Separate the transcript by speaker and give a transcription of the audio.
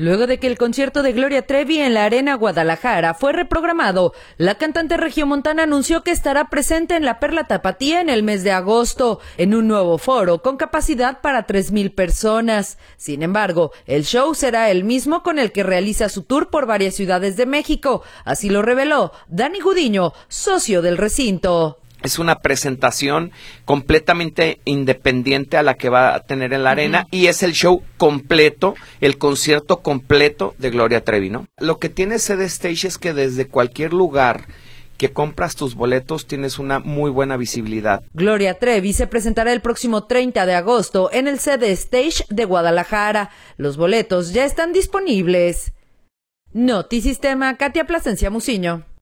Speaker 1: Luego de que el concierto de Gloria Trevi en la Arena Guadalajara fue reprogramado, la cantante regiomontana anunció que estará presente en la Perla Tapatía en el mes de agosto, en un nuevo foro con capacidad para 3,000 personas. Sin embargo, el show será el mismo con el que realiza su tour por varias ciudades de México. Así lo reveló Dani Gudiño, socio del recinto.
Speaker 2: Es una presentación completamente independiente a la que va a tener en la arena y es el show completo, el concierto completo de Gloria Trevi, ¿no? Lo que tiene CD Stage es que desde cualquier lugar que compras tus boletos tienes una muy buena visibilidad.
Speaker 1: Gloria Trevi se presentará el próximo 30 de agosto en el CD Stage de Guadalajara. Los boletos ya están disponibles. Notisistema, Katia Plasencia Muciño.